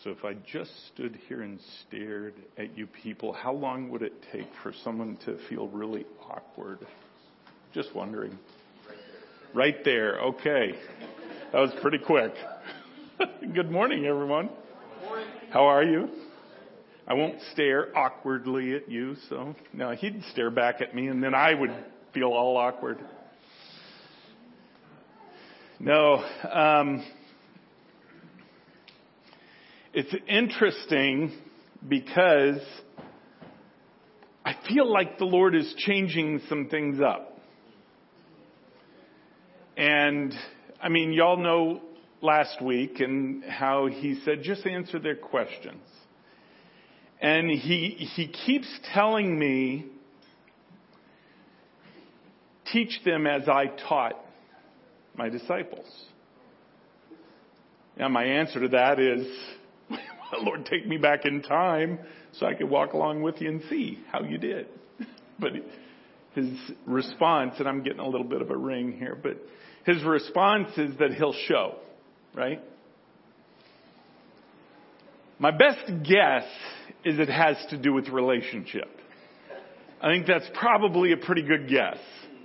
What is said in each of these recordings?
So if I just stood here and stared at you people, how long would it take for someone to feel really awkward? Just wondering. Right there. Okay. That was pretty quick. Good morning, everyone. How are you? I won't stare awkwardly at you, so no, he'd stare back at me and then I would feel all awkward. No, it's interesting because I feel like the Lord is changing some things up. And I mean, y'all know last week and how he said, just answer their questions. And he keeps telling me, teach them as I taught my disciples. Now my answer to that is, Lord, take me back in time so I could walk along with you and see how you did. But his response, and I'm getting a little bit of a ring here, but his response is that he'll show, right? My best guess is it has to do with relationship. I think that's probably a pretty good guess.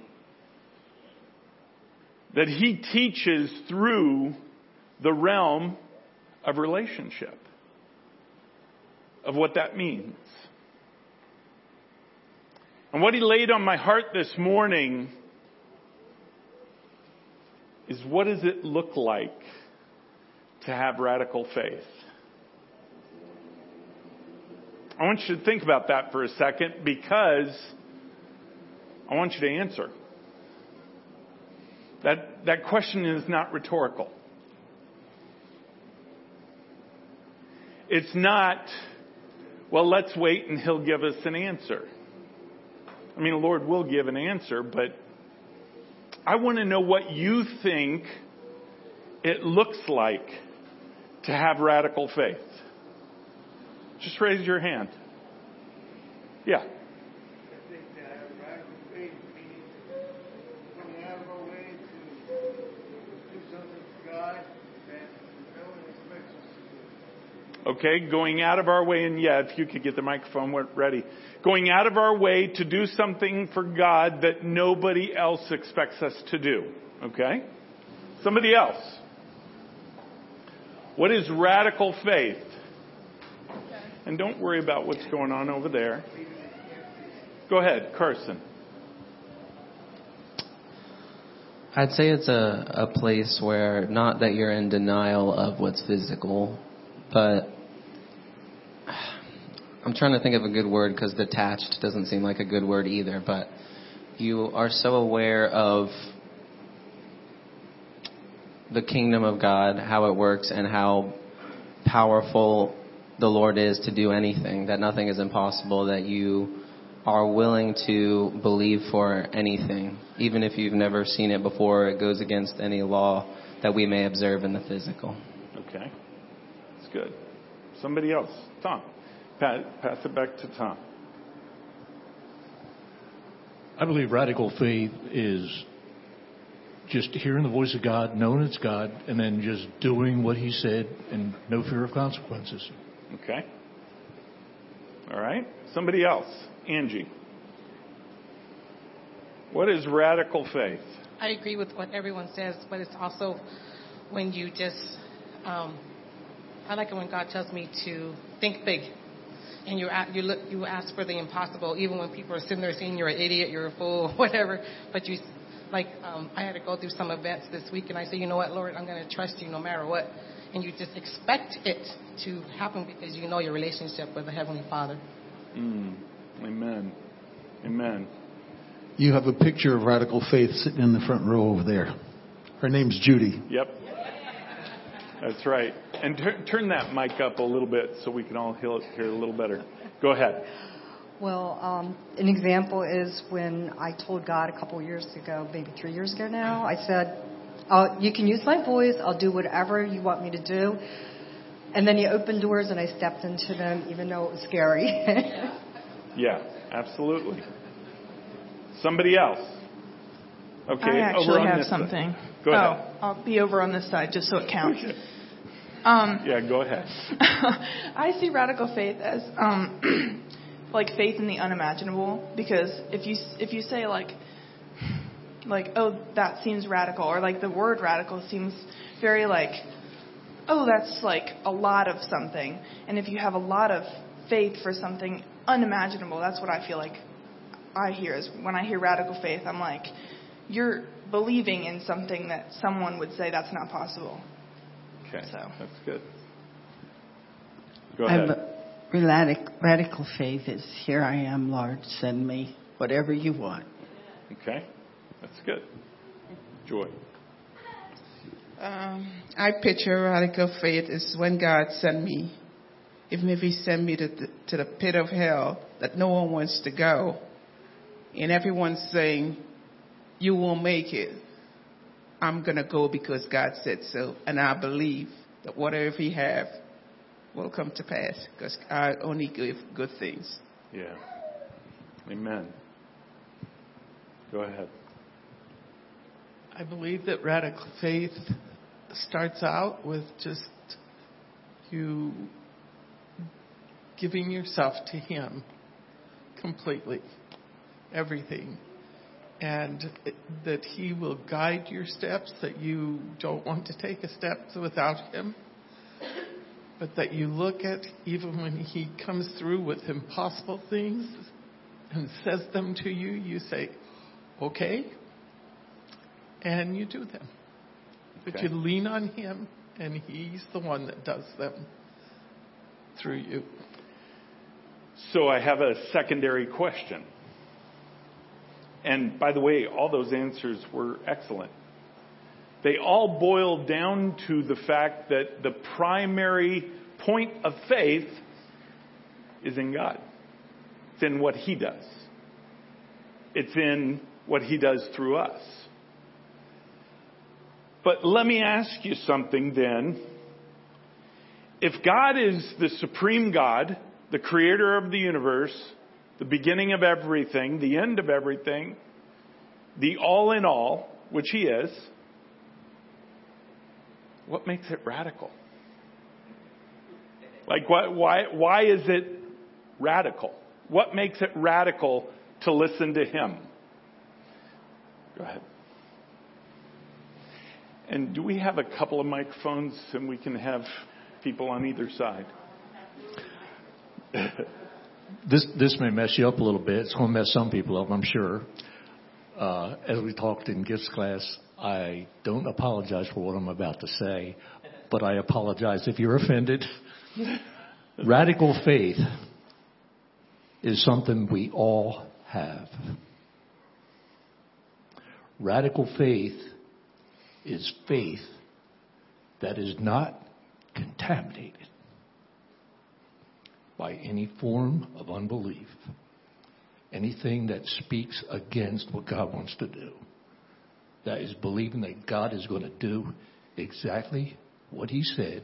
That he teaches through the realm of relationship, of what that means. And what he laid on my heart this morning is, what does it look like to have radical faith? I want you to think about that for a second, because I want you to answer. That question is not rhetorical. It's not, well, let's wait and he'll give us an answer. I mean, the Lord will give an answer, but I want to know what you think it looks like to have radical faith. Just raise your hand. Yeah. I think that radical faith means coming out of our way to do something for God that no one expects us to do. Okay, going out of our way, and yeah, if you could get the microphone ready. Going out of our way to do something for God that nobody else expects us to do. Okay? Somebody else. What is radical faith? And don't worry about what's going on over there. Go ahead, Carson. I'd say it's a place where, not that you're in denial of what's physical, but I'm trying to think of a good word, because detached doesn't seem like a good word either, but you are so aware of the kingdom of God, how it works, and how powerful the Lord is to do anything, that nothing is impossible, that you are willing to believe for anything, even if you've never seen it before. It goes against any law that we may observe in the physical. Okay. That's good. Somebody else. Tom. Pass it back to Tom. I believe radical faith is just hearing the voice of God, knowing it's God, and then just doing what he said and no fear of consequences. Okay. All right. Somebody else. Angie. What is radical faith? I agree with what everyone says, but it's also when you just, I like it when God tells me to think big. And you ask for the impossible, even when people are sitting there saying you're an idiot, you're a fool, whatever. But you, like, I had to go through some events this week, and I said, you know what, Lord, I'm going to trust you no matter what. And you just expect it to happen because you know your relationship with the Heavenly Father. Amen. Amen. You have a picture of radical faith sitting in the front row over there. Her name's Judy. Yep. That's right. And turn that mic up a little bit so we can all hear it a little better. Go ahead. Well, an example is when I told God a couple years ago, maybe 3 years ago now, I said, you can use my voice. I'll do whatever you want me to do. And then he opened doors and I stepped into them, even though it was scary. Yeah, absolutely. Somebody else. Okay, I actually over on have this something. Side. Go ahead. I'll be over on this side just so it counts. Yeah, go ahead. I see radical faith as like faith in the unimaginable, because if you say like oh, that seems radical, or like the word radical seems very like, oh, that's like a lot of something, and if you have a lot of faith for something unimaginable, that's what I feel like I hear. Is when I hear radical faith, I'm like, you're believing in something that someone would say that's not possible. Okay, So that's good. Go ahead. Radical faith is, here I am, Lord, send me whatever you want. Okay, that's good. Joy. I picture radical faith is when God sent me, even if he sent me to the pit of hell that no one wants to go, and everyone's saying, you won't make it. I'm going to go because God said so, and I believe that whatever he have will come to pass, because I only give good things. Yeah. Amen. Go ahead. I believe that radical faith starts out with just you giving yourself to him completely, everything. And that he will guide your steps, that you don't want to take a step without him. But that you look at, even when he comes through with impossible things and says them to you, you say, okay, and you do them. Okay. But you lean on him, and he's the one that does them through you. So I have a secondary question. And by the way, all those answers were excellent. They all boil down to the fact that the primary point of faith is in God. It's in what he does. It's in what he does through us. But let me ask you something then. If God is the supreme God, the creator of the universe, the beginning of everything, the end of everything, the all in all, which he is, what makes it radical? Like, why is it radical? What makes it radical to listen to him? Go ahead. And do we have a couple of microphones and we can have people on either side? This may mess you up a little bit. It's going to mess some people up, I'm sure. As we talked in gifts class, I don't apologize for what I'm about to say, but I apologize if you're offended. Radical faith is something we all have. Radical faith is faith that is not contaminated by any form of unbelief, anything that speaks against what God wants to do. That is believing that God is going to do exactly what he said.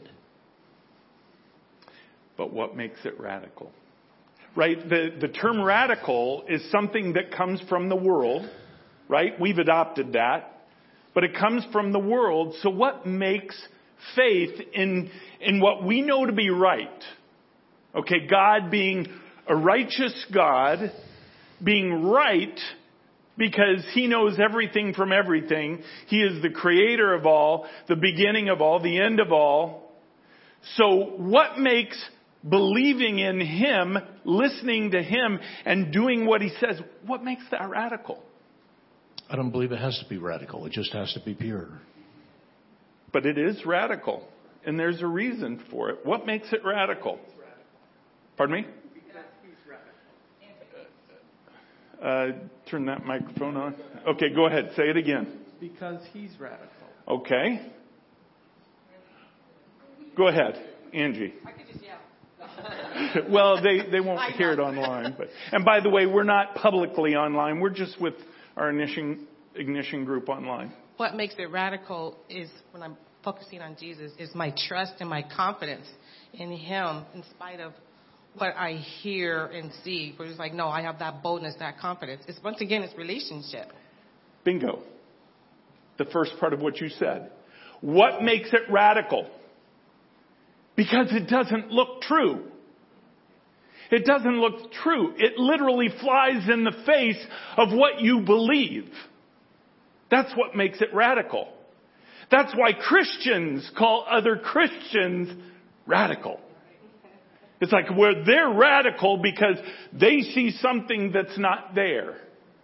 But what makes it radical? Right? The term radical is something that comes from the world, right? We've adopted that. But it comes from the world. So what makes faith in what we know to be right? Okay, God being a righteous God, being right because he knows everything from everything. He is the creator of all, the beginning of all, the end of all. So what makes believing in him, listening to him, and doing what he says, what makes that radical? I don't believe it has to be radical. It just has to be pure. But it is radical. And there's a reason for it. What makes it radical? Pardon me? Because he's radical. Turn that microphone on. Okay, go ahead. Say it again. Because he's radical. Okay. Go ahead, Angie. I could just yell. Well, they won't hear it online. And by the way, we're not publicly online. We're just with our ignition group online. What makes it radical is when I'm focusing on Jesus, is my trust and my confidence in him in spite of what I hear and see. But it's like, no, I have that boldness, that confidence. It's once again, it's relationship. Bingo. The first part of what you said. What makes it radical? Because it doesn't look true. It doesn't look true. It literally flies in the face of what you believe. That's what makes it radical. That's why Christians call other Christians radical. It's like where they're radical because they see something that's not there.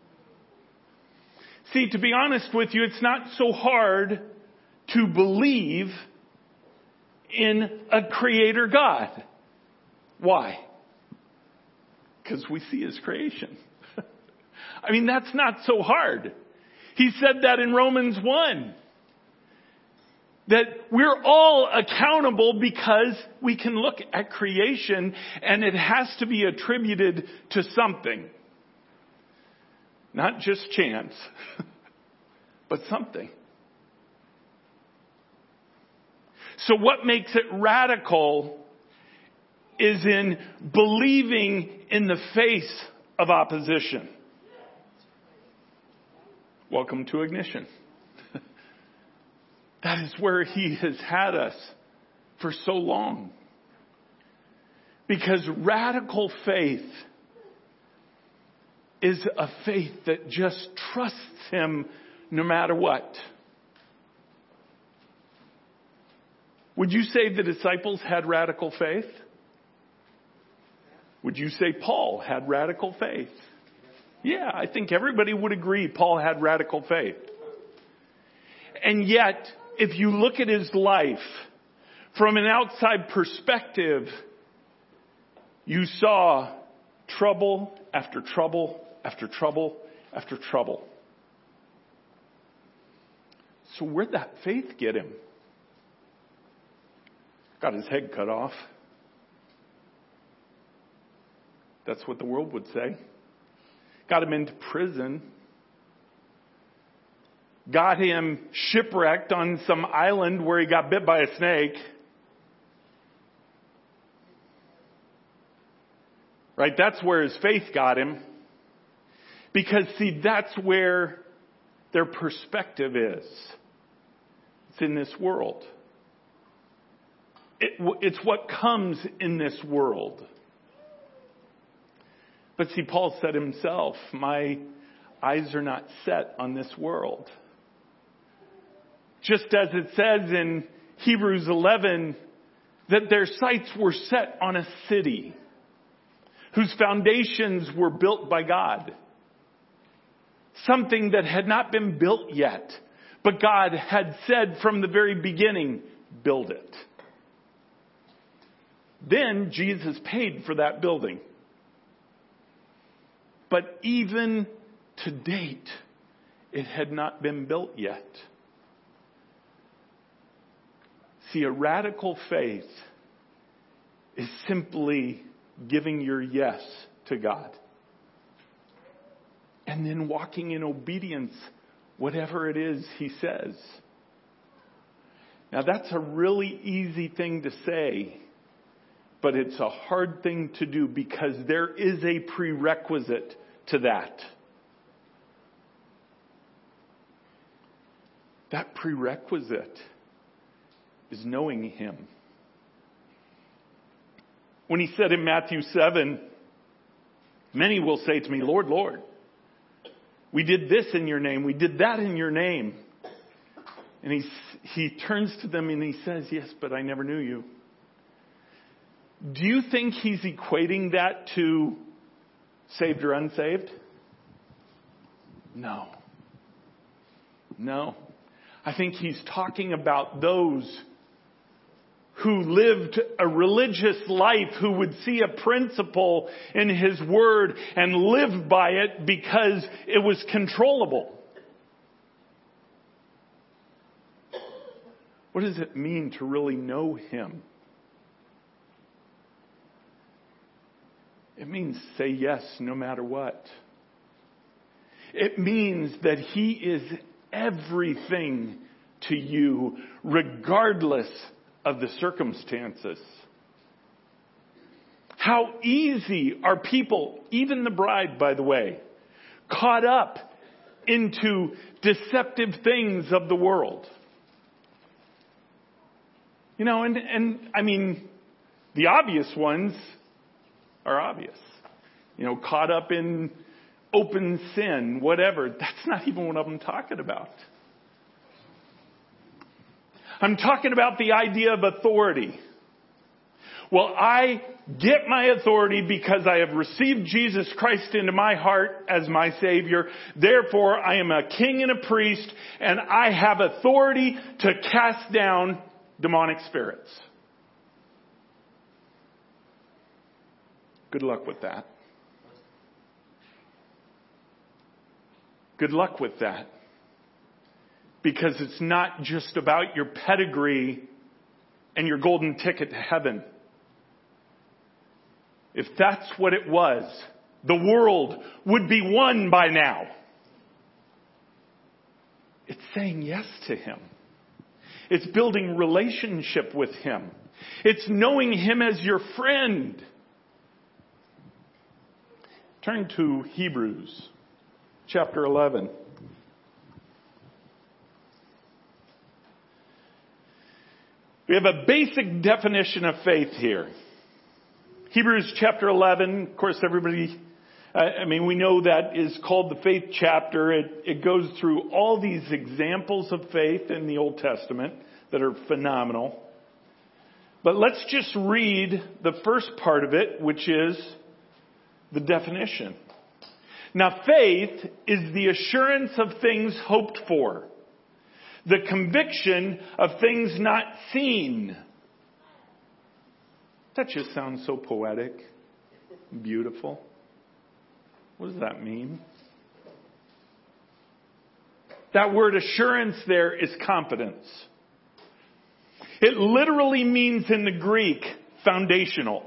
See, to be honest with you, it's not so hard to believe in a creator God. Why? Because we see his creation. I mean, that's not so hard. He said that in Romans 1. That we're all accountable because we can look at creation and it has to be attributed to something. Not just chance, but something. So what makes it radical is in believing in the face of opposition. Welcome to Ignition. That is where he has had us for so long. Because radical faith is a faith that just trusts him no matter what. Would you say the disciples had radical faith? Would you say Paul had radical faith? Yeah, I think everybody would agree Paul had radical faith. And yet, if you look at his life from an outside perspective, you saw trouble after trouble after trouble after trouble. So where'd that faith get him? Got his head cut off. That's what the world would say. Got him into prison. Got him shipwrecked on some island where he got bit by a snake. Right? That's where his faith got him. Because, see, that's where their perspective is. It's in this world. It's what comes in this world. But see, Paul said himself, my eyes are not set on this world. Just as it says in Hebrews 11 that their sights were set on a city whose foundations were built by God. Something that had not been built yet, but God had said from the very beginning, build it. Then Jesus paid for that building. But even to date, it had not been built yet. See, a radical faith is simply giving your yes to God. And then walking in obedience, whatever it is He says. Now that's a really easy thing to say, but it's a hard thing to do because there is a prerequisite to that. That prerequisite is knowing Him. When He said in Matthew 7, many will say to me, Lord, Lord, we did this in your name, we did that in your name. And he turns to them and He says, yes, but I never knew you. Do you think He's equating that to saved or unsaved? No. I think He's talking about those who lived a religious life, who would see a principle in His Word and live by it because it was controllable. What does it mean to really know Him? It means say yes no matter what. It means that He is everything to you, regardless of the circumstances. How easy are people, even the bride, by the way, caught up into deceptive things of the world. And I mean, the obvious ones are obvious. Caught up in open sin, whatever. That's not even what I'm talking about. I'm talking about the idea of authority. Well, I get my authority because I have received Jesus Christ into my heart as my Savior. Therefore, I am a king and a priest, and I have authority to cast down demonic spirits. Good luck with that. Good luck with that. Because it's not just about your pedigree and your golden ticket to heaven. If that's what it was, the world would be won by now. It's saying yes to Him. It's building relationship with Him. It's knowing Him as your friend. Turn to Hebrews chapter 11. We have a basic definition of faith here. Hebrews chapter 11, of course, everybody, we know that is called the faith chapter. It goes through all these examples of faith in the Old Testament that are phenomenal. But let's just read the first part of it, which is the definition. Now, faith is the assurance of things hoped for, the conviction of things not seen. That just sounds so poetic, beautiful. What does that mean? That word assurance there is confidence. It literally means in the Greek, foundational.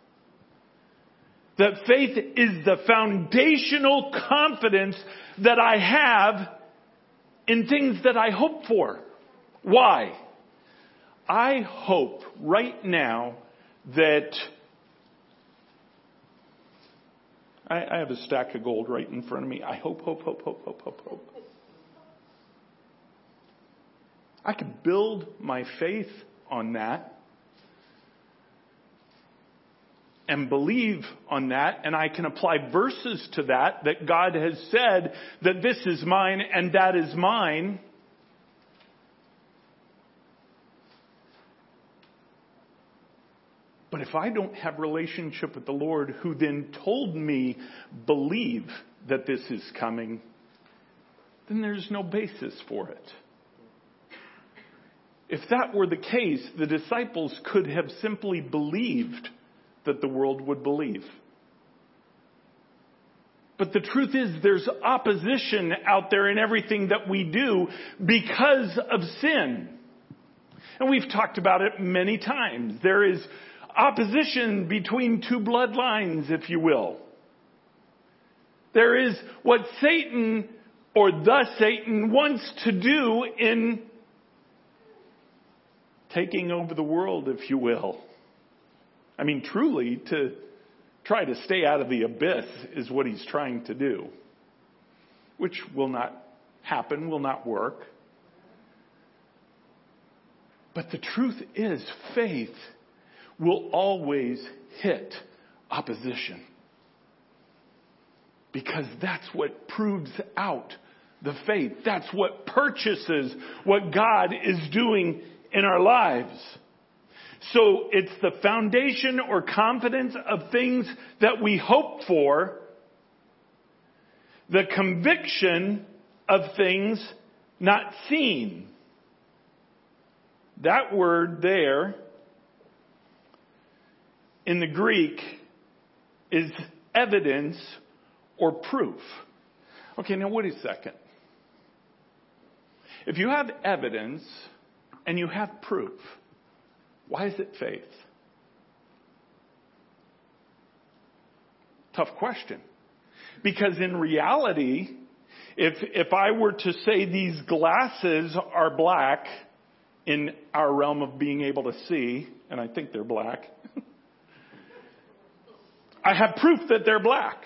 That faith is the foundational confidence that I have in things that I hope for. Why? I hope right now that I have a stack of gold right in front of me. I hope. I can build my faith on that and believe on that, and I can apply verses to that God has said that this is mine and that is mine. But if I don't have relationship with the Lord, who then told me, believe that this is coming, then there's no basis for it. If that were the case, the disciples could have simply believed that the world would believe. But the truth is, there's opposition out there in everything that we do because of sin. And we've talked about it many times. There is opposition between two bloodlines, if you will. There is what Satan, or the Satan, wants to do in taking over the world, if you will. Truly, to try to stay out of the abyss is what he's trying to do. Which will not happen, will not work. But the truth is, faith will always hit opposition. Because that's what proves out the faith. That's what purchases what God is doing in our lives. So it's the foundation or confidence of things that we hope for, the conviction of things not seen. That word there in the Greek is evidence or proof. Okay, now wait a second. If you have evidence and you have proof, why is it faith? Tough question. Because in reality, if I were to say these glasses are black in our realm of being able to see, and I think they're black, I have proof that they're black.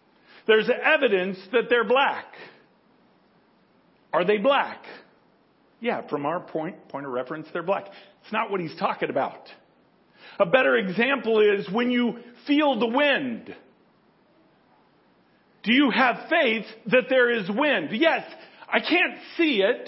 There's evidence that they're black. Are they black? Yeah, from our point of reference, they're black. It's not what he's talking about. A better example is when you feel the wind. Do you have faith that there is wind? Yes, I can't see it,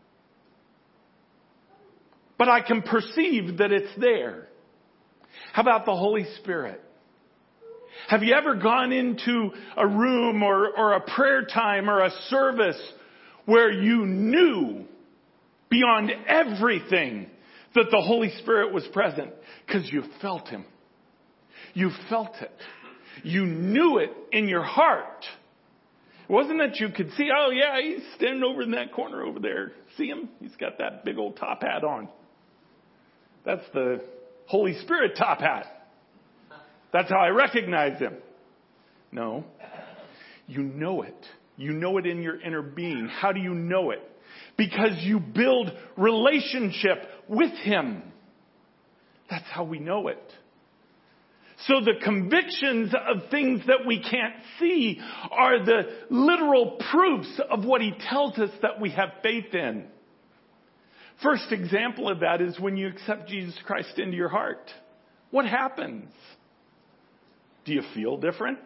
but I can perceive that it's there. How about the Holy Spirit? Have you ever gone into a room or a prayer time or a service where you knew beyond everything that the Holy Spirit was present? Because you felt Him. You felt it. You knew it in your heart. It wasn't that you could see, oh yeah, he's standing over in that corner over there. See him? He's got that big old top hat on. That's the Holy Spirit top hat. That's how I recognize him. No. You know it. You know it in your inner being. How do you know it? Because you build relationship with Him. That's how we know it. So the convictions of things that we can't see are the literal proofs of what He tells us that we have faith in. First example of that is when you accept Jesus Christ into your heart. What happens? Do you feel different?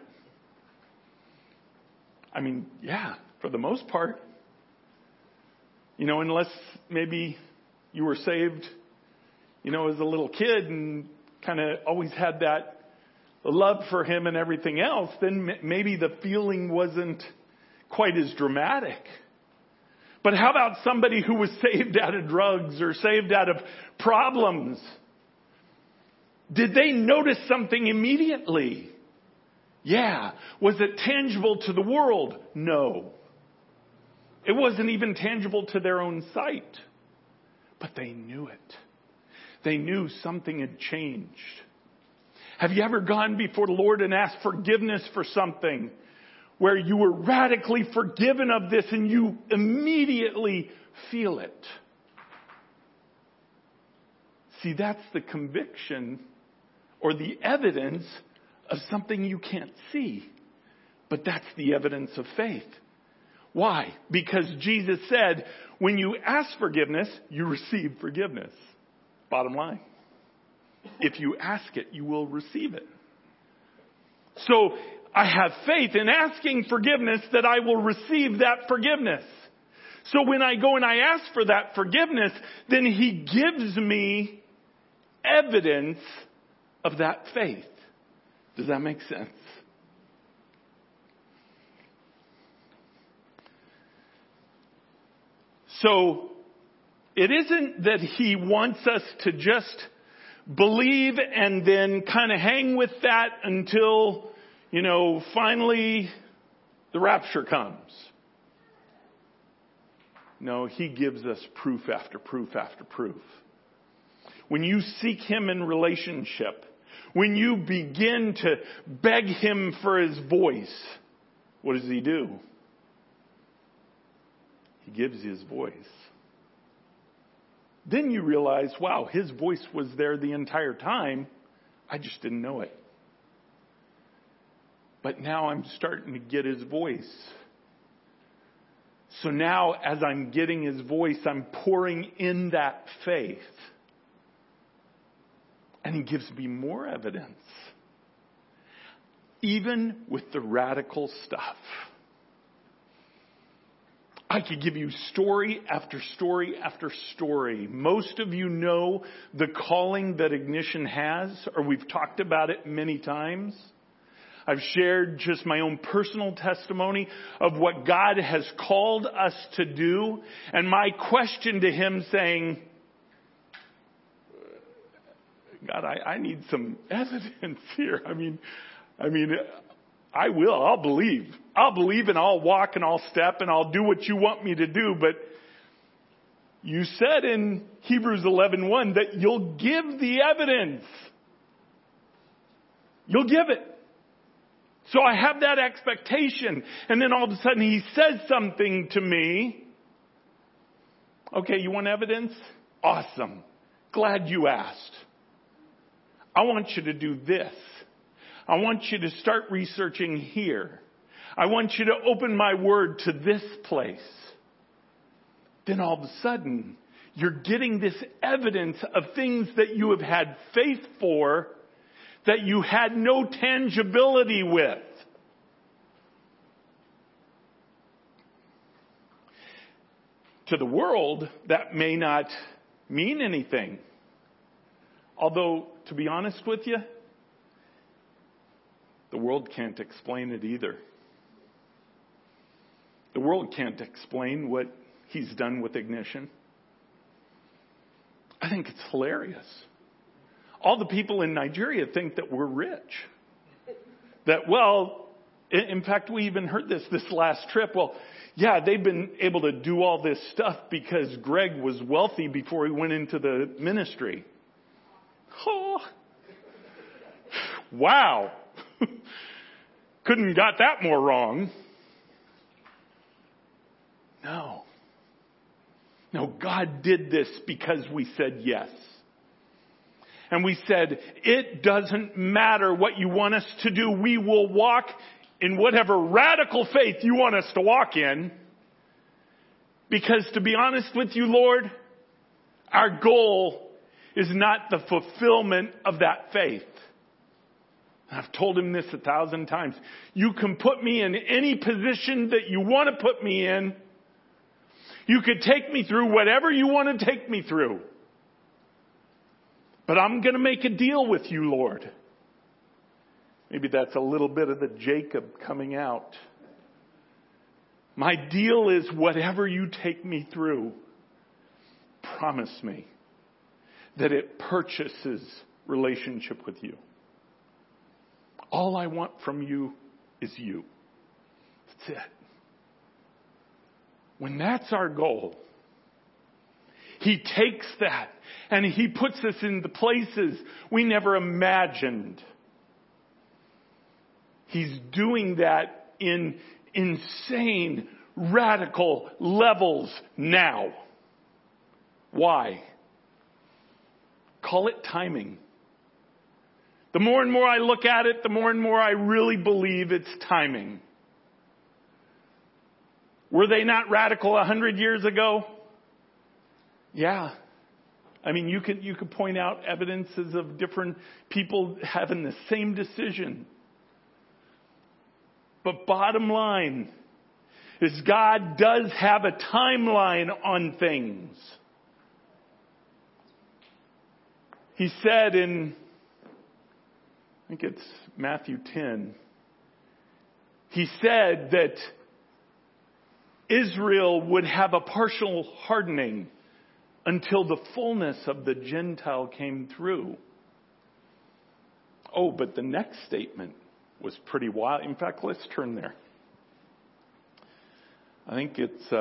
I mean, yeah, for the most part. You know, unless maybe you were saved, you know, as a little kid and kind of always had that love for Him and everything else, then maybe the feeling wasn't quite as dramatic. But how about somebody who was saved out of drugs or saved out of problems? Did they notice something immediately? Yeah. Was it tangible to the world? No. It wasn't even tangible to their own sight. But they knew it. They knew something had changed. Have you ever gone before the Lord and asked forgiveness for something where you were radically forgiven of this and you immediately feel it? See, that's the conviction or the evidence of something you can't see. But that's the evidence of faith. Why? Because Jesus said, when you ask forgiveness, you receive forgiveness. Bottom line. If you ask it, you will receive it. So I have faith in asking forgiveness that I will receive that forgiveness. So when I go and I ask for that forgiveness, then He gives me evidence of that faith. Does that make sense? So it isn't that He wants us to just believe and then kind of hang with that until, you know, finally the rapture comes. No, He gives us proof after proof after proof. When you seek Him in relationship, when you begin to beg Him for His voice, what does He do? He gives you His voice. Then you realize, wow, His voice was there the entire time. I just didn't know it. But now I'm starting to get His voice. So now as I'm getting His voice, I'm pouring in that faith. And He gives me more evidence. Even with the radical stuff. I could give you story after story after story. Most of you know the calling that Ignition has, or we've talked about it many times. I've shared just my own personal testimony of what God has called us to do. And my question to Him saying, God, I need some evidence here. I mean, I'll believe. I'll believe and I'll walk and I'll step and I'll do what you want me to do. But you said in Hebrews 11:1 that you'll give the evidence. You'll give it. So I have that expectation. And then all of a sudden He says something to me. Okay, you want evidence? Awesome. Glad you asked. I want you to do this. I want you to start researching here. I want you to open my word to this place. then all of a sudden, you're getting this evidence of things that you have had faith for that you had no tangibility with. To the world, that may not mean anything. Although, to be honest with you, the world can't explain it either. The world can't explain what he's done with Ignition. I think it's hilarious. All the people in Nigeria think that we're rich. That, well, in fact, we even heard this last trip. Well, yeah, they've been able to do all this stuff because Greg was wealthy before he went into the ministry. Oh, wow. Couldn't got that more wrong. No, God did this because we said yes. And we said, it doesn't matter what you want us to do. We will walk in whatever radical faith you want us to walk in. Because to be honest with you, Lord, our goal is not the fulfillment of that faith. I've told him this 1,000 times. You can put me in any position that you want to put me in. You could take me through whatever you want to take me through. But I'm going to make a deal with you, Lord. Maybe that's a little bit of the Jacob coming out. My deal is whatever you take me through, promise me that it purchases relationship with you. All I want from you is you. That's it. When that's our goal, he takes that and he puts us in the places we never imagined. He's doing that in insane, radical levels now. Why? Call it timing. The more and more I look at it, the more and more I really believe it's timing. Were they not radical 100 years ago? Yeah. I mean, you could point out evidences of different people having the same decision. But bottom line is God does have a timeline on things. He said in, I think it's Matthew 10, he said that Israel would have a partial hardening until the fullness of the Gentile came through. Oh, but the next statement was pretty wild. In fact, let's turn there. I think it's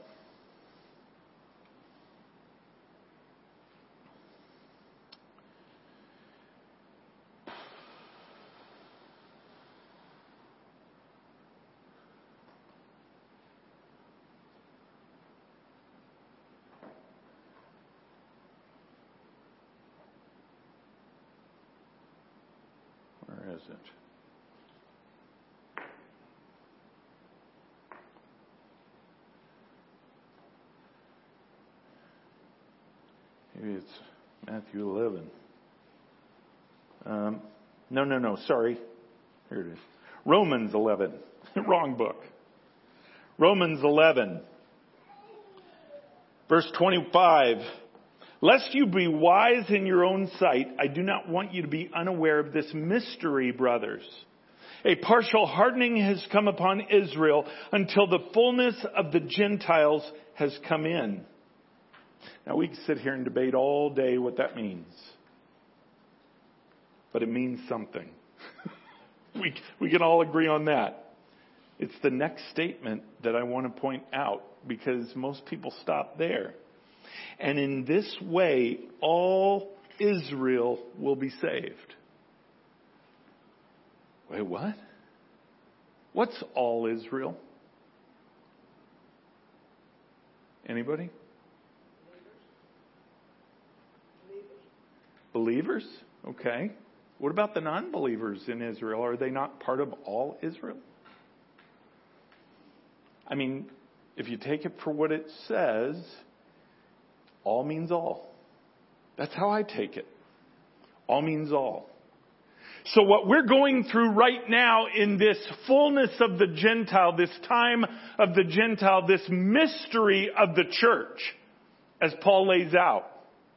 where is it? Maybe it's Matthew 11. No, sorry. Here it is. Romans 11. Wrong book. Romans 11. Verse 25. Lest you be wise in your own sight, I do not want you to be unaware of this mystery, brothers. A partial hardening has come upon Israel until the fullness of the Gentiles has come in. Now we can sit here and debate all day what that means. But it means something. we can all agree on that. It's the next statement that I want to point out because most people stop there. And in this way, all Israel will be saved. Wait, what? What's all Israel? Anybody? Believers? Okay. What about the non-believers in Israel? Are they not part of all Israel? I mean, if you take it for what it says, all means all. That's how I take it. All means all. So what we're going through right now in this fullness of the Gentile, this time of the Gentile, this mystery of the church, as Paul lays out,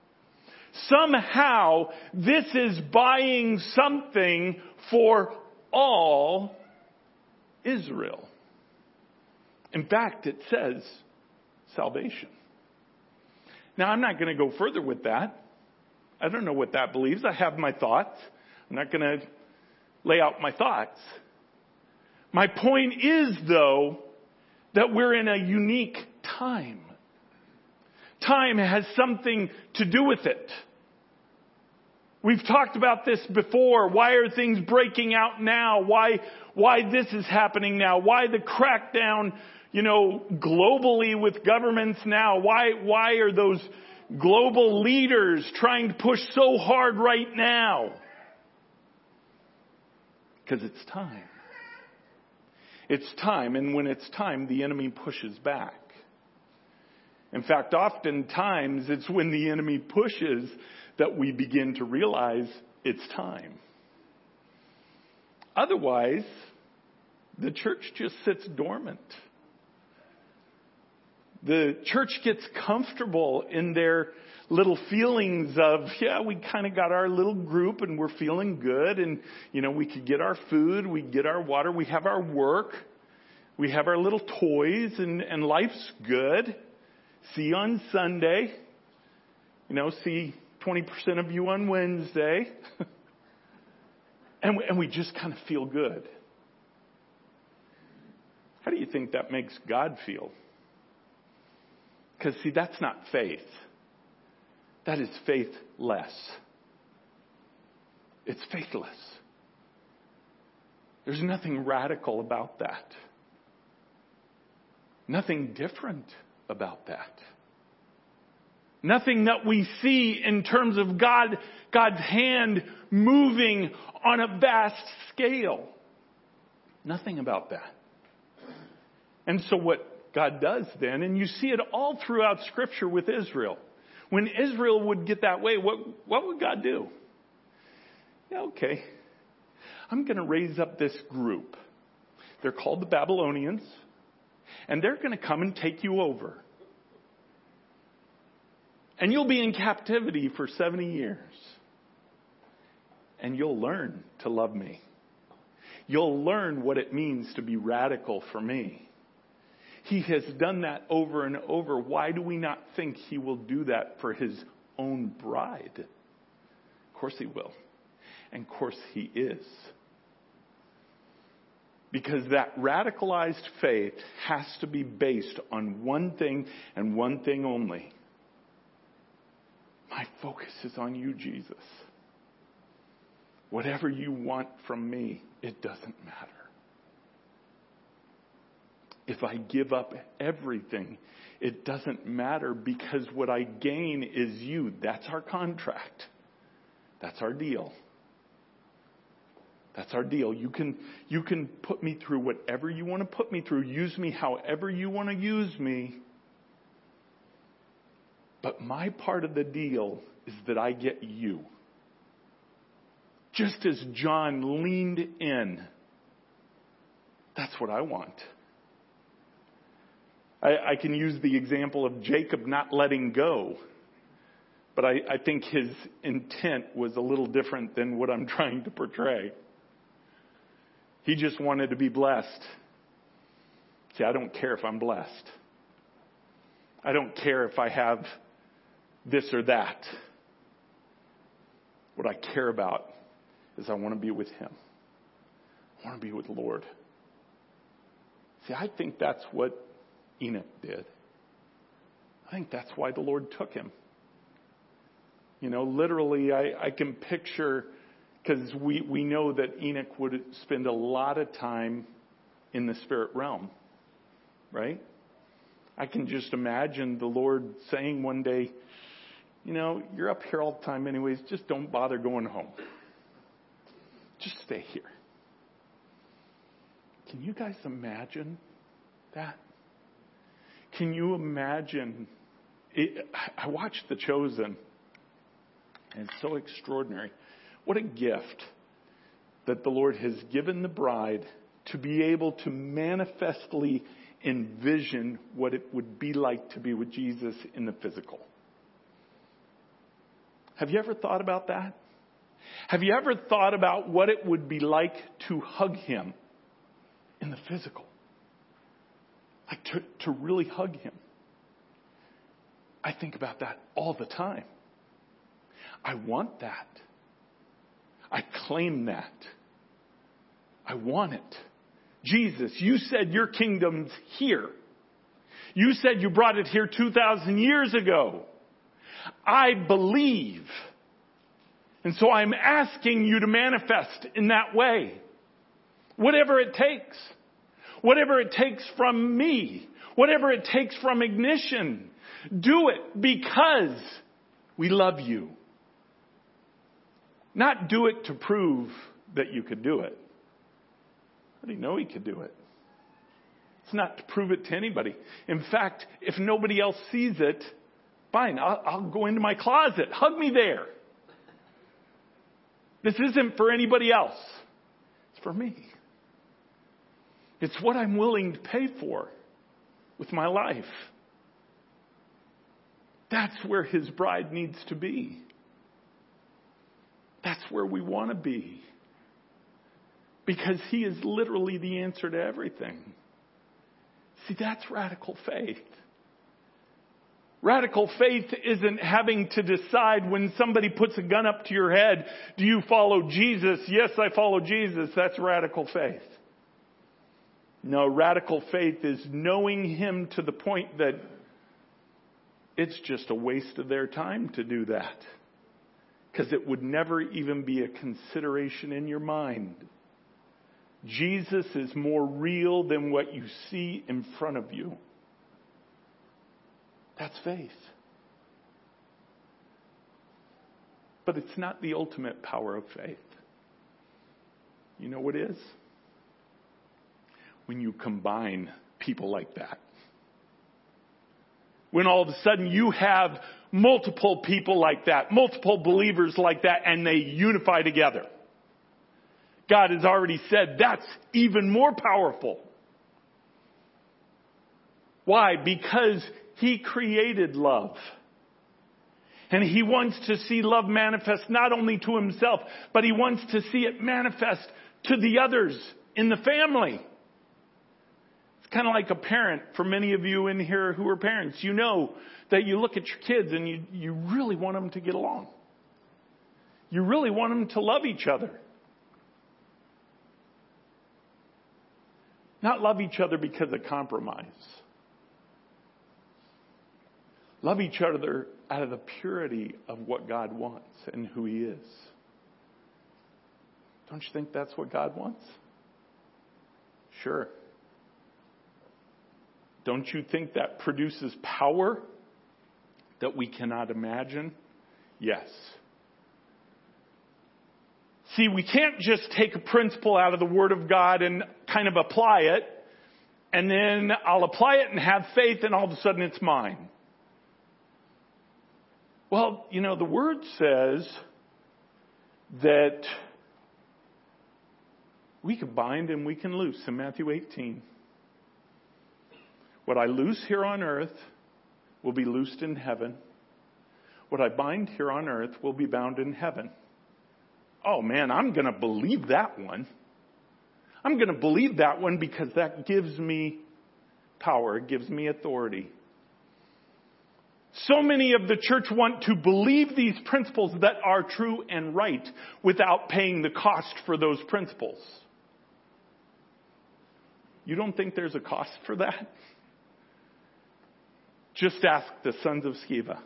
somehow this is buying something for all Israel. In fact, it says salvation. Now, I'm not going to go further with that. I don't know what that believes. I have my thoughts. I'm not going to lay out my thoughts. My point is, though, that we're in a unique time. Time has something to do with it. We've talked about this before. Why are things breaking out now? Why this is happening now? Why the crackdown, globally with governments now? Why are those global leaders trying to push so hard right now? Because it's time. It's time, and when it's time, the enemy pushes back. In fact, oftentimes it's when the enemy pushes that we begin to realize it's time. Otherwise, the church just sits dormant. The church gets comfortable in their little feelings of, we kind of got our little group and we're feeling good, and, we could get our food, we get our water, we have our work, we have our little toys, and life's good. See you on Sunday. See 20% of you on Wednesday. and we just kind of feel good. How do you think that makes God feel? Because, see, that's not faith. That is faithless. It's faithless. There's nothing radical about that. Nothing different about that. Nothing that we see in terms of God's hand moving on a vast scale. Nothing about that. And so what God does then, and you see it all throughout Scripture with Israel. When Israel would get that way, what would God do? Okay, I'm going to raise up this group. They're called the Babylonians, and they're going to come and take you over. And you'll be in captivity for 70 years. And you'll learn to love me. You'll learn what it means to be radical for me. He has done that over and over. Why do we not think He will do that for His own bride? Of course He will. And of course He is. Because that radicalized faith has to be based on one thing and one thing only. My focus is on you, Jesus. Whatever you want from me, it doesn't matter. If I give up everything, it doesn't matter, because what I gain is you. That's our contract. That's our deal. That's our deal. You can put me through whatever you want to put me through. Use me however you want to use me. But my part of the deal is that I get you. Just as John leaned in, that's what I want. I can use the example of Jacob not letting go. But I think his intent was a little different than what I'm trying to portray. He just wanted to be blessed. See, I don't care if I'm blessed. I don't care if I have this or that. What I care about is I want to be with Him. I want to be with the Lord. See, I think that's what Enoch did. I think that's why the Lord took him. Literally, I can picture, because we know that Enoch would spend a lot of time in the spirit realm, right? I can just imagine the Lord saying one day, you're up here all the time anyways, just don't bother going home. Just stay here. Can you guys imagine that? Can you imagine? I watched The Chosen, and it's so extraordinary. What a gift that the Lord has given the bride to be able to manifestly envision what it would be like to be with Jesus in the physical. Have you ever thought about that? Have you ever thought about what it would be like to hug him in the physical? Like to really hug him. I think about that all the time. I want that. I claim that. I want it. Jesus, you said your kingdom's here. You said you brought it here 2,000 years ago. I believe. And so I'm asking you to manifest in that way. Whatever it takes. Whatever it takes from me. Whatever it takes from Ignition. Do it because we love you. Not do it to prove that you could do it. How do you know he could do it? It's not to prove it to anybody. In fact, if nobody else sees it, fine, I'll go into my closet. Hug me there. This isn't for anybody else. It's for me. It's what I'm willing to pay for with my life. That's where his bride needs to be. That's where we want to be. Because he is literally the answer to everything. See, that's radical faith. Radical faith isn't having to decide when somebody puts a gun up to your head, do you follow Jesus? Yes, I follow Jesus. That's radical faith. No, radical faith is knowing him to the point that it's just a waste of their time to do that. Because it would never even be a consideration in your mind. Jesus is more real than what you see in front of you. That's faith. But it's not the ultimate power of faith. You know what is? When you combine people like that. When all of a sudden you have multiple people like that, multiple believers like that, and they unify together. God has already said that's even more powerful. Why? Because he created love. And he wants to see love manifest not only to himself, but he wants to see it manifest to the others in the family. It's kind of like a parent. For many of you in here who are parents, you know that you look at your kids and you really want them to get along. You really want them to love each other. Not love each other because of compromise. Love each other out of the purity of what God wants and who he is. Don't you think that's what God wants? Sure. Don't you think that produces power that we cannot imagine? Yes. See, we can't just take a principle out of the Word of God and kind of apply it, and then I'll apply it and have faith, and all of a sudden it's mine. Well, you know, the Word says that we can bind and we can loose in Matthew 18. What I loose here on earth will be loosed in heaven. What I bind here on earth will be bound in heaven. Oh man, I'm going to believe that one. I'm going to believe that one because that gives me power. It gives me authority. So many of the church want to believe these principles that are true and right without paying the cost for those principles. You don't think there's a cost for that? Just ask the sons of Sceva.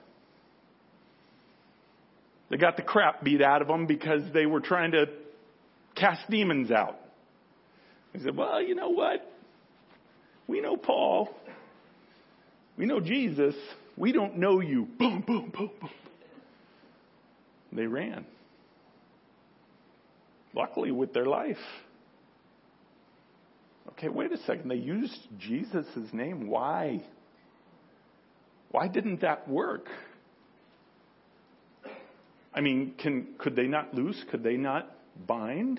They got the crap beat out of them because they were trying to cast demons out. They said, well, you know what? We know Paul. We know Jesus. We don't know you. Boom, boom, boom, boom. They ran. Luckily with their life. Okay, wait a second. They used Jesus' name. Why? Why didn't that work? I mean, could they not loose? Could they not bind?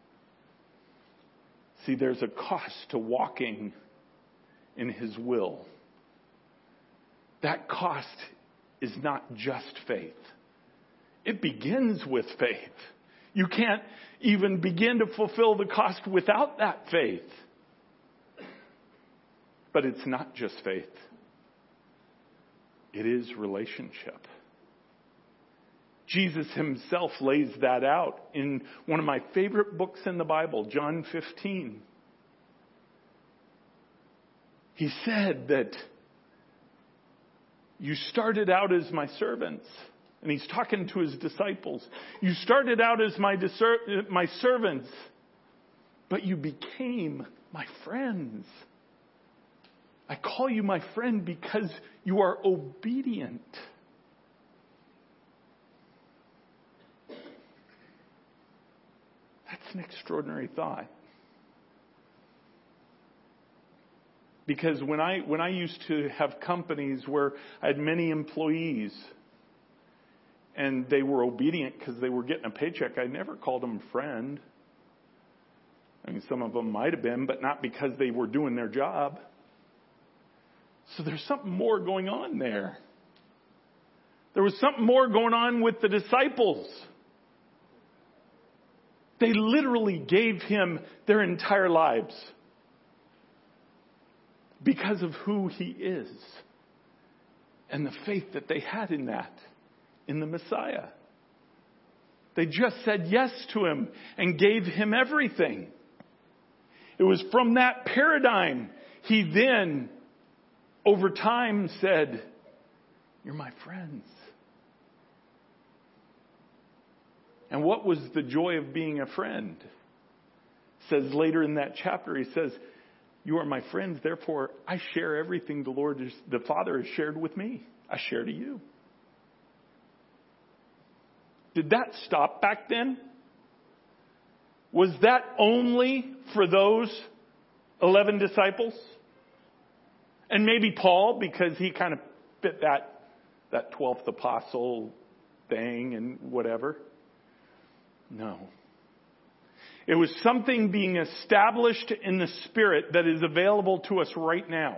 See, there's a cost to walking in His will. That cost is not just faith. It begins with faith. You can't even begin to fulfill the cost without that faith. But it's not just faith. It is relationship. Jesus Himself lays that out in one of my favorite books in the Bible, John 15. He said that you started out as my servants. And He's talking to His disciples. You started out as my servants, but you became my friends. I call you my friend because you are obedient. That's an extraordinary thought. Because when I used to have companies where I had many employees and they were obedient because they were getting a paycheck, I never called them friend. I mean, some of them might have been, but not because they were doing their job. So there's something more going on there. There was something more going on with the disciples. They literally gave Him their entire lives because of who He is and the faith that they had in that, in the Messiah. They just said yes to Him and gave Him everything. It was from that paradigm He then, over time, said, "You're my friends." And what was the joy of being a friend? It says later in that chapter, He says, "You are my friends, therefore I share everything the Father has shared with me. I share to you." Did that stop back then? Was that only for those 11 disciples? And maybe Paul, because he kind of fit that 12th apostle thing and whatever. No. It was something being established in the Spirit that is available to us right now.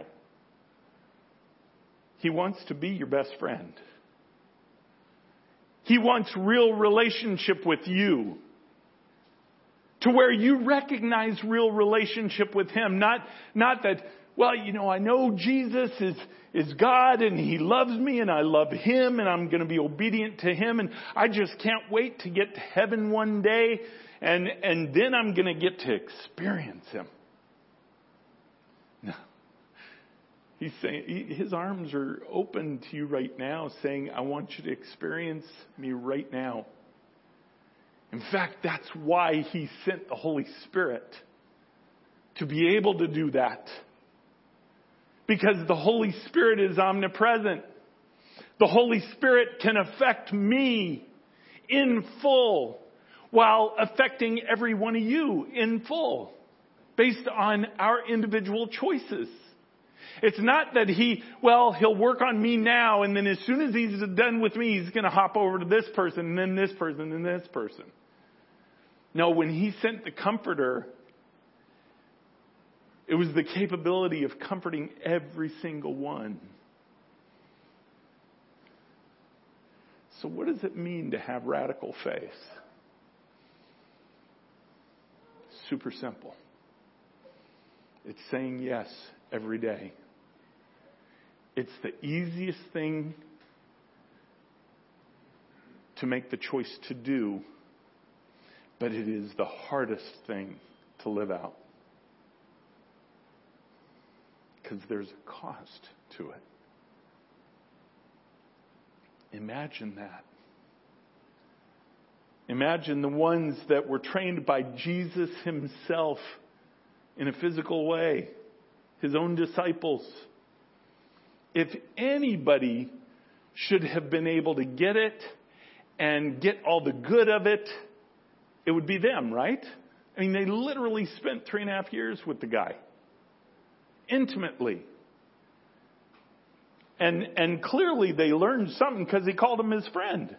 He wants to be your best friend. He wants real relationship with you. To where you recognize real relationship with Him. Not that, well, I know Jesus is God and He loves me and I love Him and I'm going to be obedient to Him and I just can't wait to get to heaven one day and then I'm going to get to experience Him. No. He's saying, His arms are open to you right now, saying, I want you to experience me right now. In fact, that's why He sent the Holy Spirit, to be able to do that. Because the Holy Spirit is omnipresent. The Holy Spirit can affect me in full while affecting every one of you in full based on our individual choices. It's not that He'll work on me now and then as soon as He's done with me, He's going to hop over to this person and then this person and this person. No, when He sent the Comforter, it was the capability of comforting every single one. So what does it mean to have radical faith? Super simple. It's saying yes every day. It's the easiest thing to make the choice to do, but it is the hardest thing to live out. Because there's a cost to it. Imagine that. Imagine the ones that were trained by Jesus Himself in a physical way. His own disciples. If anybody should have been able to get it and get all the good of it, it would be them, right? I mean, they literally spent 3.5 years with the guy. Intimately. And clearly they learned something because he called him his friend.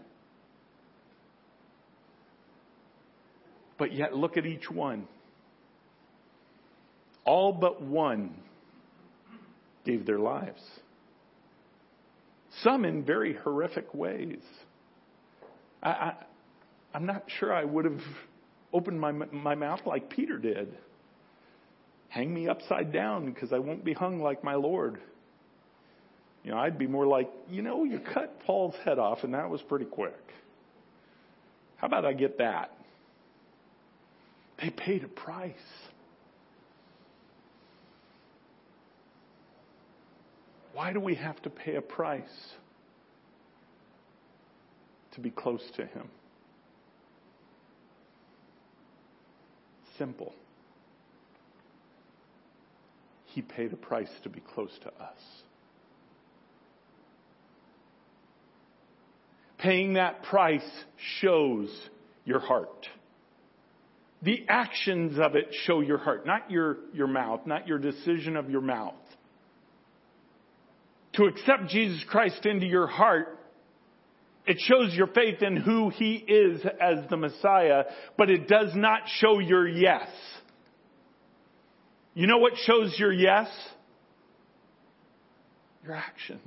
But yet look at each one. All but one gave their lives. Some in very horrific ways. I'm not sure I would have opened my mouth like Peter did. Hang me upside down because I won't be hung like my Lord. I'd be more like, you cut Paul's head off and that was pretty quick. How about I get that? They paid a price. Why do we have to pay a price to be close to Him? Simple. He paid a price to be close to us. Paying that price shows your heart. The actions of it show your heart, not your mouth, not your decision of your mouth. To accept Jesus Christ into your heart, it shows your faith in who He is as the Messiah, but it does not show your yes. You know what shows your yes? Your actions.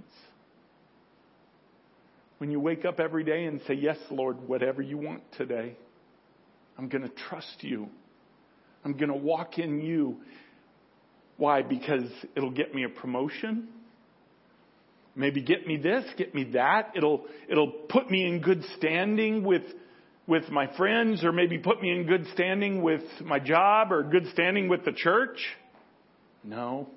When you wake up every day and say, yes, Lord, whatever you want today, I'm going to trust you. I'm going to walk in you. Why? Because it'll get me a promotion. Maybe get me this, get me that. It'll put me in good standing with my friends, or maybe put me in good standing with my job, or good standing with the church. No.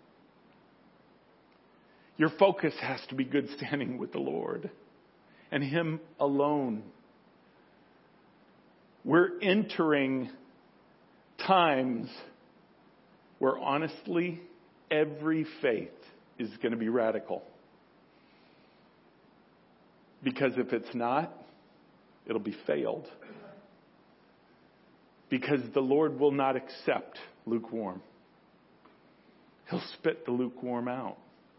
Your focus has to be good standing with the Lord and Him alone. We're entering times where honestly every faith is going to be radical. Because if it's not, it'll be failed. Because the Lord will not accept lukewarm. He'll spit the lukewarm out.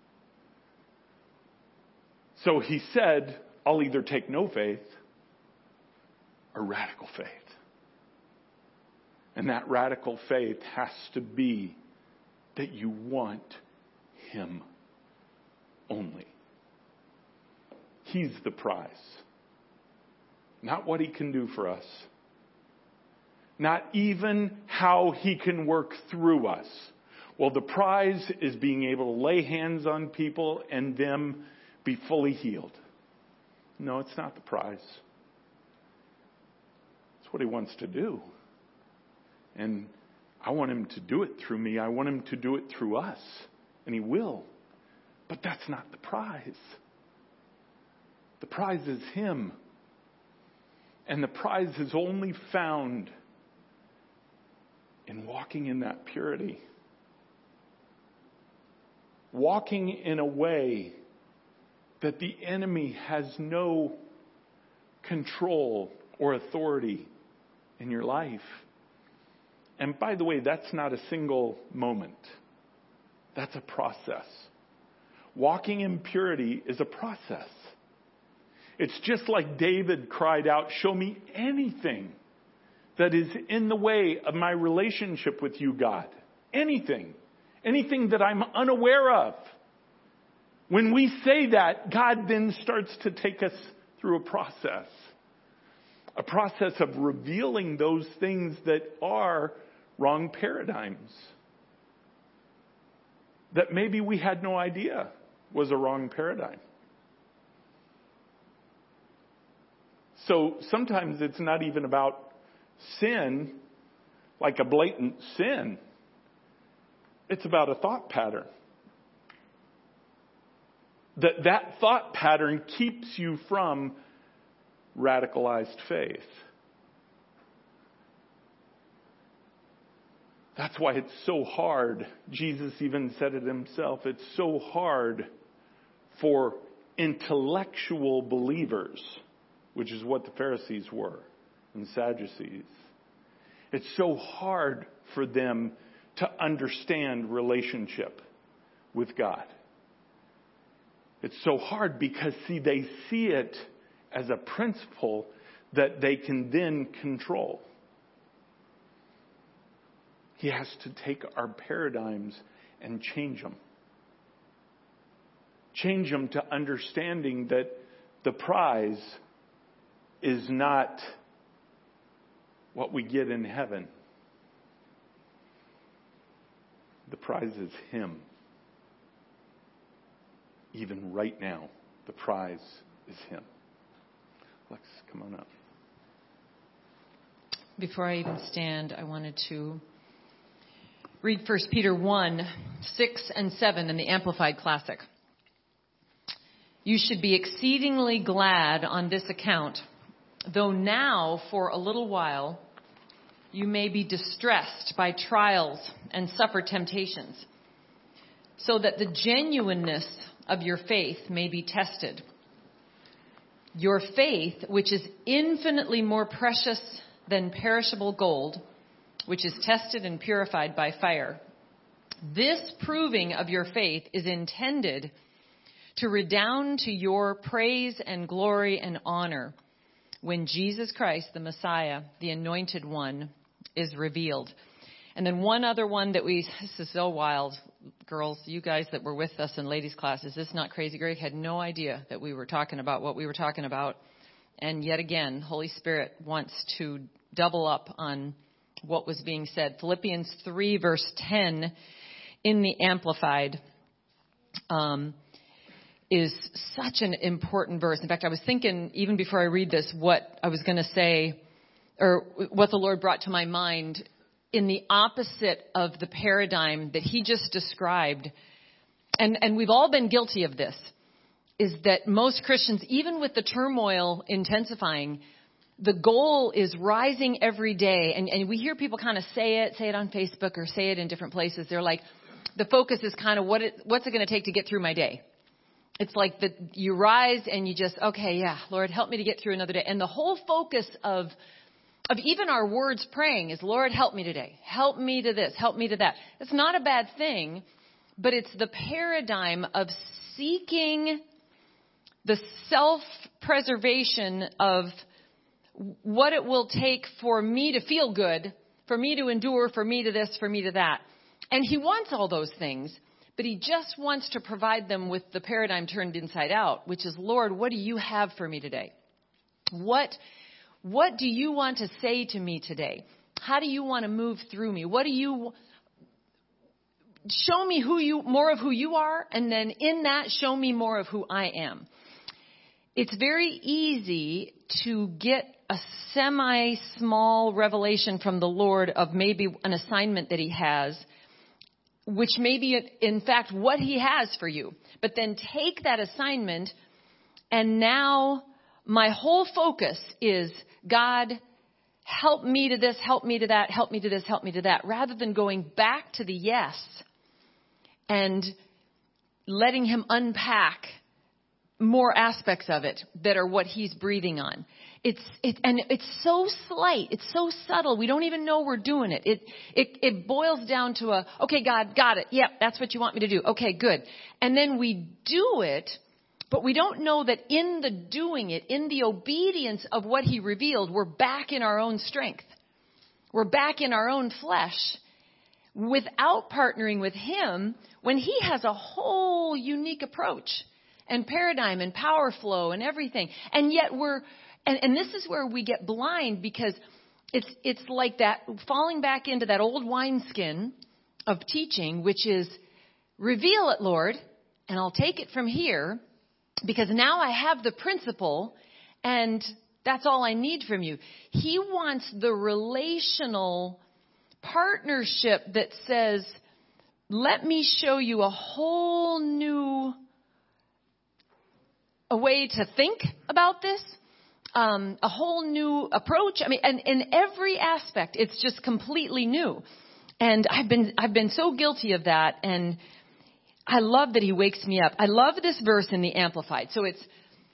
So He said, I'll either take no faith or radical faith. And that radical faith has to be that you want Him only. He's the prize. Not what He can do for us. Not even how He can work through us. Well, the prize is being able to lay hands on people and them be fully healed. No, it's not the prize. It's what He wants to do. And I want Him to do it through me. I want Him to do it through us. And He will. But that's not the prize. The prize is Him. And the prize is only found in walking in that purity. Walking in a way that the enemy has no control or authority in your life. And by the way, that's not a single moment. That's a process. Walking in purity is a process. It's just like David cried out, show me anything that is in the way of my relationship with you, God. Anything. Anything that I'm unaware of. When we say that, God then starts to take us through a process. A process of revealing those things that are wrong paradigms. That maybe we had no idea was a wrong paradigm. So sometimes it's not even about sin, like a blatant sin. It's about a thought pattern. That thought pattern keeps you from radicalized faith. That's why it's so hard. Jesus even said it Himself. It's so hard for intellectual believers, which is what the Pharisees were and Sadducees. It's so hard for them to understand relationship with God. It's so hard because, see, they see it as a principle that they can then control. He has to take our paradigms and change them. Change them to understanding that the prize is not what we get in heaven. The prize is Him. Even right now, the prize is Him. Lex, come on up. Before I even stand, I wanted to read 1 Peter 1, 6 and 7 in the Amplified Classic. You should be exceedingly glad on this account, though now for a little while you may be distressed by trials and suffer temptations, so that the genuineness of your faith may be tested. Your faith, which is infinitely more precious than perishable gold, which is tested and purified by fire. This proving of your faith is intended to redound to your praise and glory and honor when Jesus Christ, the Messiah, the Anointed One, is revealed. And then one other one that this is so wild, girls, you guys that were with us in ladies' class, is this not crazy? Greg had no idea that we were talking about what we were talking about. And yet again, Holy Spirit wants to double up on what was being said. Philippians 3 verse 10 in the Amplified is such an important verse. In fact, I was thinking even before I read this what I was going to say, or what the Lord brought to my mind in the opposite of the paradigm that He just described. And we've all been guilty of this, is that most Christians, even with the turmoil intensifying, the goal is rising every day. And we hear people kind of say it on Facebook or say it in different places. They're like, the focus is kind of what's it going to take to get through my day? It's like that you rise and you just, okay, yeah, Lord, help me to get through another day. And the whole focus of even our words praying is, Lord, help me today. Help me to this. Help me to that. It's not a bad thing, but it's the paradigm of seeking the self-preservation of what it will take for me to feel good, for me to endure, for me to this, for me to that. And He wants all those things, but He just wants to provide them with the paradigm turned inside out, which is, Lord, what do you have for me today? What do you want to say to me today? How do you want to move through me? Show me more of who you are, and then in that, show me more of who I am. It's very easy to get a semi-small revelation from the Lord of maybe an assignment that He has, which may be, in fact, what He has for you. But then take that assignment, and now my whole focus is, God, help me to this, help me to that, help me to this, help me to that, rather than going back to the yes and letting Him unpack more aspects of it that are what He's breathing on. And it's so slight. It's so subtle. We don't even know we're doing it. It boils down to okay, God, got it. Yep, that's what you want me to do. Okay, good. And then we do it, but we don't know that in the doing it, in the obedience of what He revealed, we're back in our own strength. We're back in our own flesh without partnering with Him when He has a whole unique approach and paradigm and power flow and everything. And yet and this is where we get blind, because it's like that, falling back into that old wineskin of teaching, which is, reveal it, Lord, and I'll take it from here, because now I have the principle, and that's all I need from you. He wants the relational partnership that says, let me show you a whole new way to think about this, a whole new approach. I mean, and in every aspect, it's just completely new. And I've been so guilty of that, and I love that He wakes me up. I love this verse in the Amplified. So it's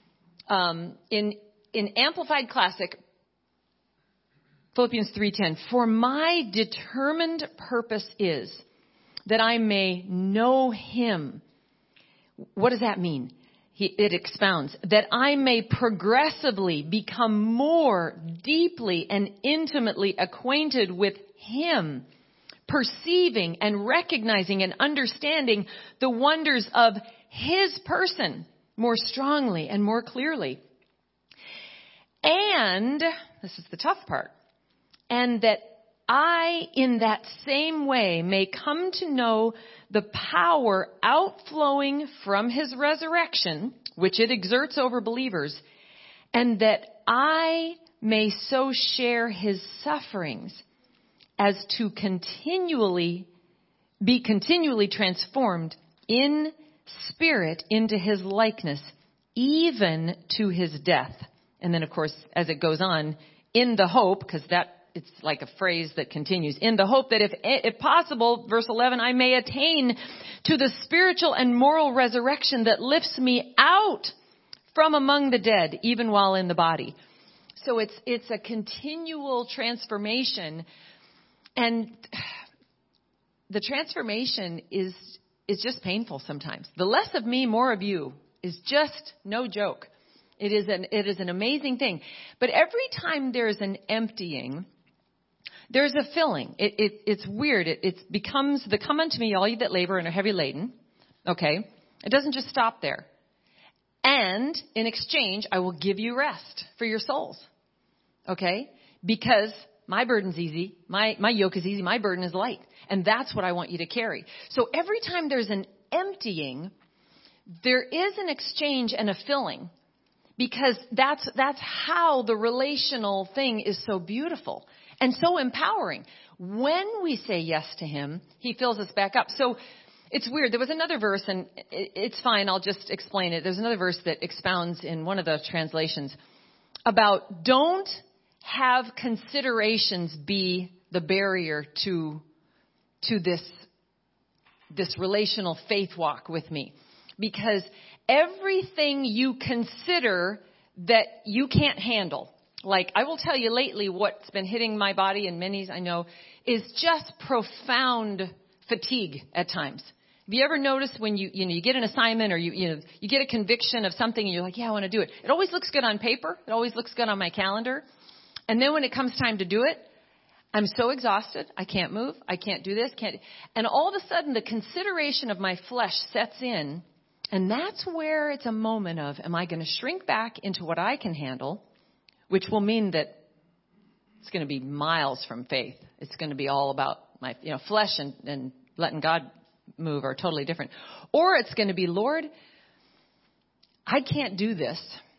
in Amplified Classic, Philippians 3:10. For my determined purpose is that I may know Him. What does that mean? it expounds, that I may progressively become more deeply and intimately acquainted with him, perceiving and recognizing and understanding the wonders of his person more strongly and more clearly. And, this is the tough part, and that I, in that same way, may come to know the power outflowing from his resurrection, which it exerts over believers, and that I may so share his sufferings as to be continually transformed in spirit into his likeness, even to his death. And then, of course, as it goes on, in the hope, because it's like a phrase that continues, in the hope that if possible, verse 11, I may attain to the spiritual and moral resurrection that lifts me out from among the dead, even while in the body. So it's a continual transformation. And the transformation is just painful sometimes. The less of me, more of you is just no joke. It is an amazing thing. But every time there's an emptying, there's a filling. It's weird. It becomes the come unto me, all you that labor and are heavy laden. Okay. It doesn't just stop there. And in exchange, I will give you rest for your souls. Okay. Because my burden's easy. My yoke is easy. My burden is light. And that's what I want you to carry. So every time there's an emptying, there is an exchange and a filling. Because that's how the relational thing is so beautiful and so empowering. When we say yes to him, he fills us back up. So it's weird. There was another verse, and it's fine. I'll just explain it. There's another verse that expounds in one of the translations about don't have considerations be the barrier to this relational faith walk with me. Because everything you consider that you can't handle, like I will tell you lately what's been hitting my body, and many I know, is just profound fatigue at times. Have you ever noticed when you get an assignment or you get a conviction of something and you're like, yeah, I want to do it. It always looks good on paper. It always looks good on my calendar. And then when it comes time to do it, I'm so exhausted. I can't move. I can't do this. And all of a sudden the consideration of my flesh sets in. And that's where it's a moment of, am I going to shrink back into what I can handle, which will mean that it's going to be miles from faith. It's going to be all about my flesh and letting God move are totally different. Or it's going to be, Lord, I can't do this.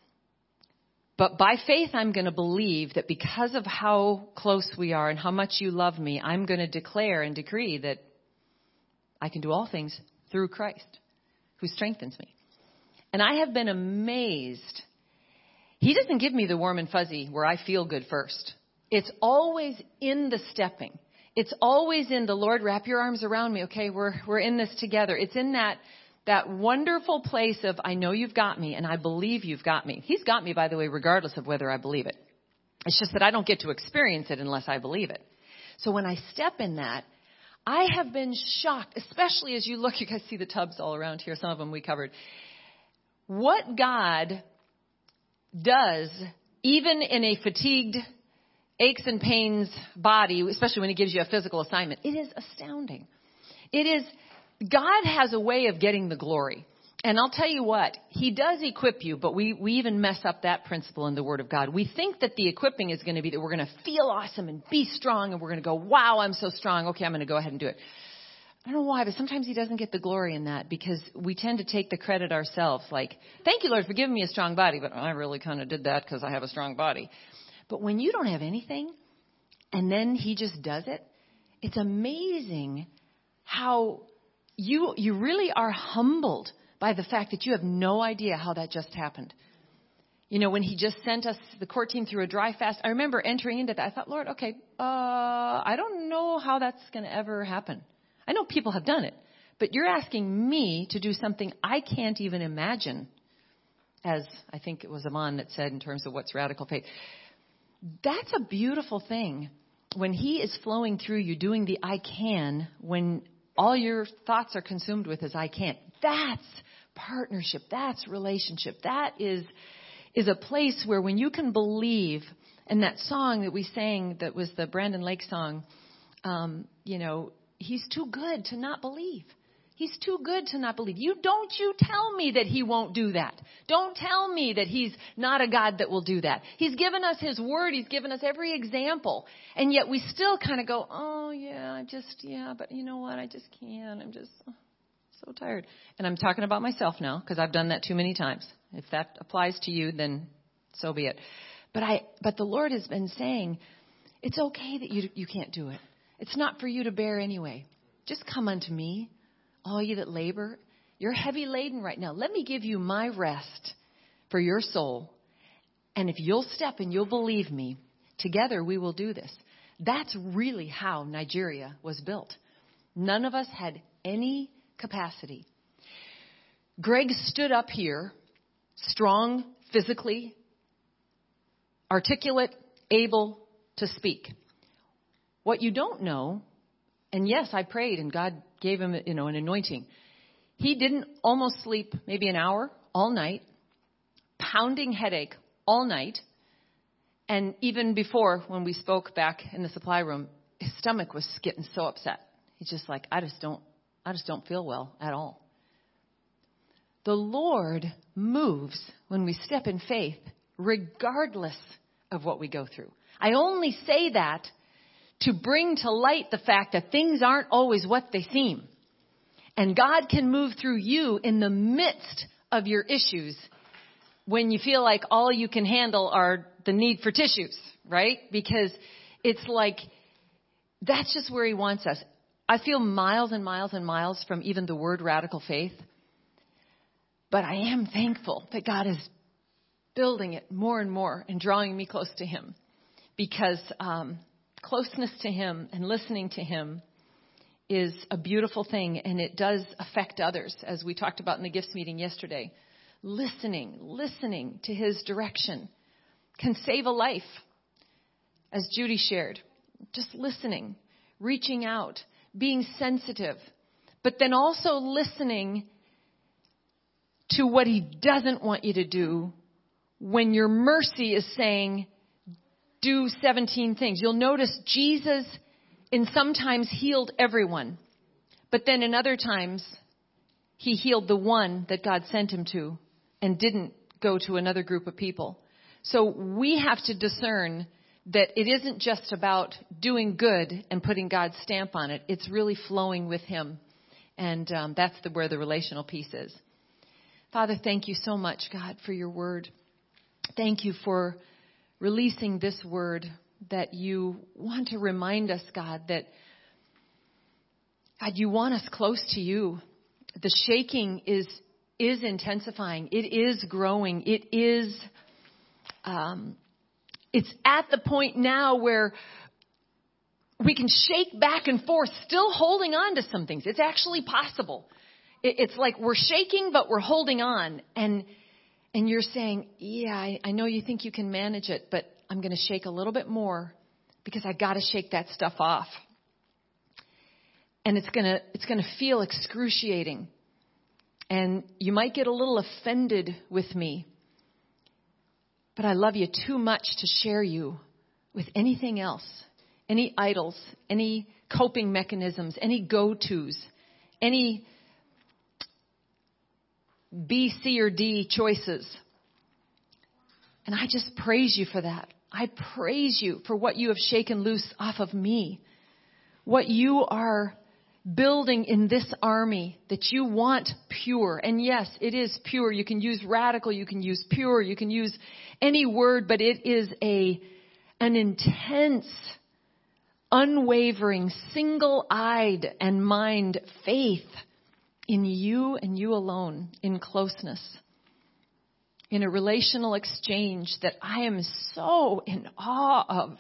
But by faith, I'm going to believe that because of how close we are and how much you love me, I'm going to declare and decree that I can do all things through Christ, who strengthens me. And I have been amazed. He doesn't give me the warm and fuzzy where I feel good first. It's always in the stepping. It's always in the Lord, wrap your arms around me. Okay, we're in this together. It's in that wonderful place of, I know you've got me and I believe you've got me. He's got me, by the way, regardless of whether I believe it. It's just that I don't get to experience it unless I believe it. So when I step in that, I have been shocked, especially as you look, you guys see the tubs all around here. Some of them we covered. What God does, even in a fatigued, aches and pains body, especially when he gives you a physical assignment, it is astounding. God has a way of getting the glory. And I'll tell you what, he does equip you, but we even mess up that principle in the Word of God. We think that the equipping is going to be that we're going to feel awesome and be strong and we're going to go, wow, I'm so strong. Okay, I'm going to go ahead and do it. I don't know why, but sometimes he doesn't get the glory in that because we tend to take the credit ourselves. Like, thank you, Lord, for giving me a strong body, but I really kind of did that because I have a strong body. But when you don't have anything and then he just does it, it's amazing how you really are humbled by the fact that you have no idea how that just happened. You know, when he just sent us, the court team, through a dry fast, I remember entering into that. I thought, Lord, okay, I don't know how that's going to ever happen. I know people have done it, but you're asking me to do something I can't even imagine, as I think it was Amon that said in terms of what's radical faith. That's a beautiful thing when he is flowing through you, doing the I can, when all your thoughts are consumed with is I can't. That's partnership. That's relationship. That is a place where when you can believe, and that song that we sang that was the Brandon Lake song, he's too good to not believe. He's too good to not believe. You tell me that he won't do that. Don't tell me that he's not a God that will do that. He's given us his word. He's given us every example. And yet we still kind of go, but you know what? I just can't. I'm just so tired. And I'm talking about myself now because I've done that too many times. If that applies to you, then so be it. But the Lord has been saying, it's okay that you can't do it. It's not for you to bear anyway. Just come unto me. All you that labor, you're heavy laden right now. Let me give you my rest for your soul. And if you'll step and you'll believe me, together we will do this. That's really how Nigeria was built. None of us had any capacity. Greg stood up here, strong, physically, articulate, able to speak. What you don't know, and yes, I prayed and God gave him, an anointing. He didn't almost sleep maybe an hour all night, pounding headache all night. And even before, when we spoke back in the supply room, his stomach was getting so upset. He's just like, I just don't feel well at all. The Lord moves when we step in faith, regardless of what we go through. I only say that to bring to light the fact that things aren't always what they seem. And God can move through you in the midst of your issues when you feel like all you can handle are the need for tissues, right? Because it's like, that's just where he wants us. I feel miles and miles and miles from even the word radical faith. But I am thankful that God is building it more and more and drawing me close to him. Because closeness to him and listening to him is a beautiful thing, and it does affect others, as we talked about in the gifts meeting yesterday. Listening to his direction can save a life, as Judy shared. Just listening, reaching out, being sensitive, but then also listening to what he doesn't want you to do when your mercy is saying, do 17 things. You'll notice Jesus in sometimes healed everyone, but then in other times he healed the one that God sent him to and didn't go to another group of people. So we have to discern that it isn't just about doing good and putting God's stamp on it. It's really flowing with him. And that's where the relational piece is. Father, thank you so much, God, for your word. Thank you for releasing this word that you want to remind us, God, that God, you want us close to you. The shaking is intensifying. It is growing. It is, it's at the point now where we can shake back and forth, still holding on to some things. It's actually possible. It's like we're shaking, but we're holding on. And you're saying, yeah, I know you think you can manage it, but I'm going to shake a little bit more because I got to shake that stuff off. And it's going to feel excruciating. And you might get a little offended with me. But I love you too much to share you with anything else. Any idols, any coping mechanisms, any go-tos, any B, C, or D choices. And I just praise you for that. I praise you for what you have shaken loose off of me. What you are building in this army that you want pure. And yes, it is pure. You can use radical, you can use pure, you can use any word, but it is an intense, unwavering, single-eyed and mind faith in you and you alone, in closeness, in a relational exchange that I am so in awe of.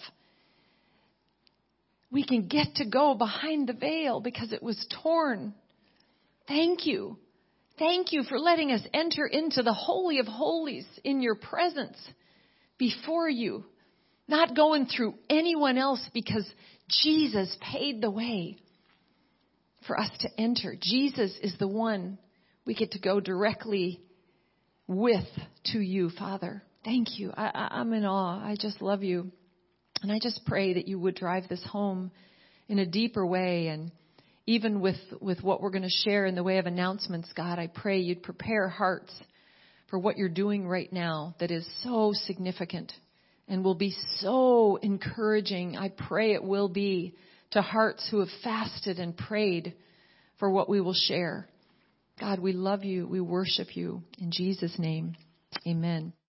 We can get to go behind the veil because it was torn. Thank you. Thank you for letting us enter into the Holy of Holies in your presence before you, not going through anyone else because Jesus paid the way for us to enter. Jesus is the one We get to go directly to you, Father. Thank you. I'm in awe. I just love you. And I just pray that you would drive this home in a deeper way. And even with what we're going to share in the way of announcements, God, I pray you'd prepare hearts for what you're doing right now that is so significant and will be so encouraging. I pray it will be to hearts who have fasted and prayed for what we will share. God, we love you. We worship you. In Jesus' name, amen.